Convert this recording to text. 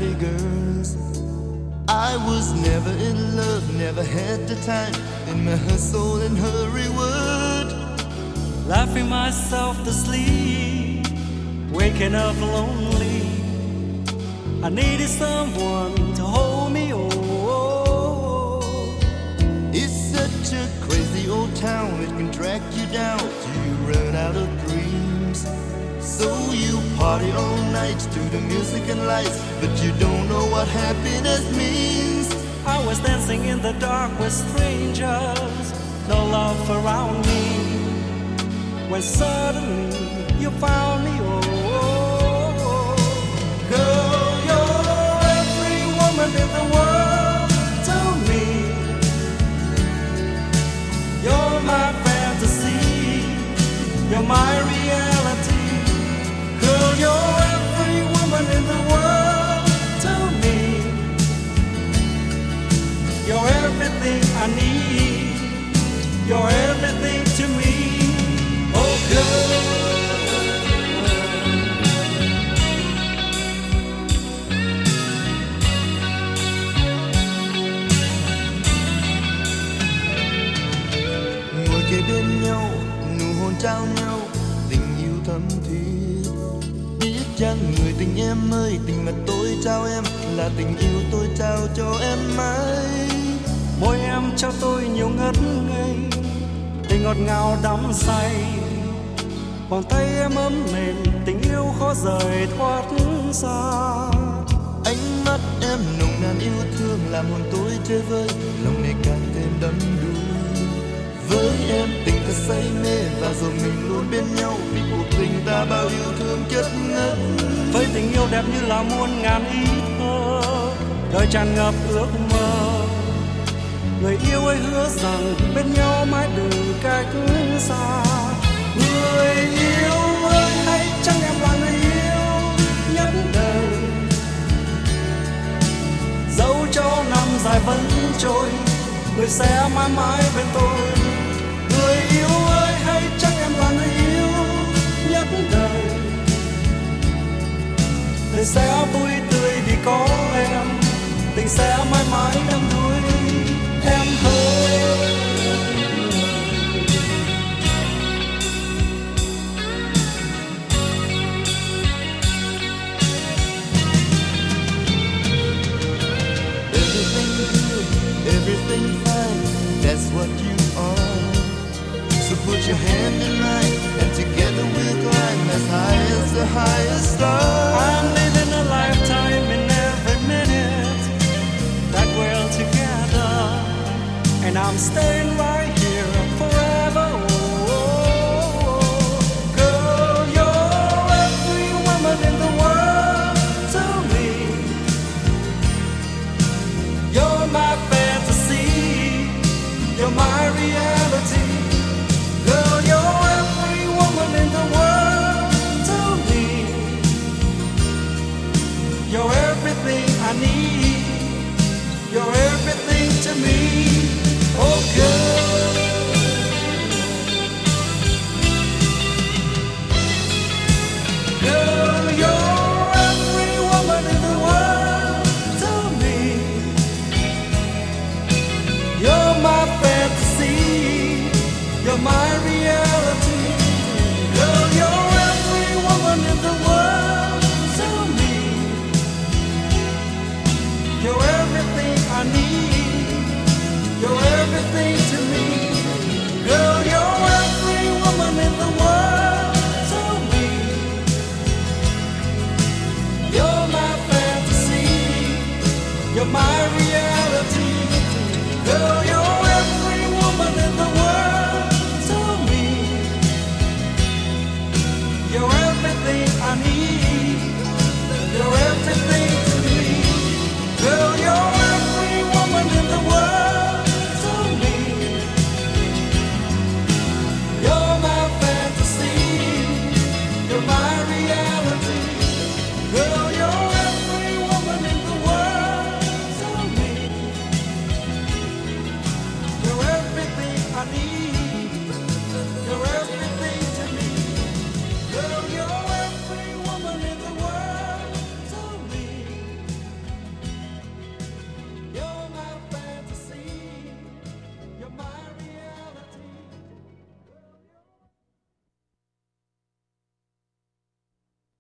pretty girls. I was never in love, never had the time in my hustle and hurry world. Laughing myself to sleep, waking up lonely. I needed someone to hold me. Oh, it's such a crazy old town, it can drag you down till you run out of dreams. So you party all night to the music and lights, but you don't know what happiness means. I was dancing in the dark with strangers, no love around me, when suddenly you found me. Oh, girl, you're every woman in the world to me. You're my fantasy, you're my reality. Girl, you're every woman in the world to me. You're everything I need, you're everything to me. Oh, girl. Ngồi kề bên nhau, nụ hôn trao nhau, tình yêu thắm thiết. Biết chăng người tình em ơi, tình mà tôi trao em là tình yêu tôi trao cho em mãi. Môi em cho tôi nhiều ngất ngây, tình ngọt ngào đắm say. Vòng tay em ấm mềm, tình yêu khó rời thoát xa. Ánh mắt em nồng nàn yêu thương làm hồn tôi chơi vơi, lòng này càng thêm đắm đuối. Với em tình thật say mê và rồi mình luôn bên nhau, vì cuộc tình ta bao yêu thương chất ngất. Với tình yêu đẹp như là muôn ngàn ý thơ, đời tràn ngập ước mơ. Người yêu ơi hứa rằng bên nhau mãi đừng cách xa. Người yêu ơi hãy chăng em là người yêu nhất đời, dẫu cho năm dài vẫn trôi, người sẽ mãi mãi bên tôi. Người yêu ơi hãy chăng em là người yêu nhất đời, đời sẽ vui tươi vì có em, tình sẽ mãi mãi đắm đuối em ơi. Everything fine, that's what you are. So put your hand in mine, and together we'll climb as high as the highest star. I'm living a lifetime in every minute that we're together, and I'm staying right here forever. Oh, girl, you're every woman in the world to me. You're my fantasy, you're my reality. Girl, you're every woman in the world to me. You're everything I need, you're everything to me. Oh, girl. Girl, you're every woman in the world to me. You're my fantasy, you're my reality. Girl, you're every woman in the world to me. You're everything I need, you're everything to me. Girl, you're every woman in the world to me. You're my fantasy, you're my reality. Girl, you're every woman in the world to me. You're everything I need, you're everything to me. Girl, you're every woman in the world to me. You're my fantasy, you're my reality. Girl, you're every woman in the world to me. You're everything I need.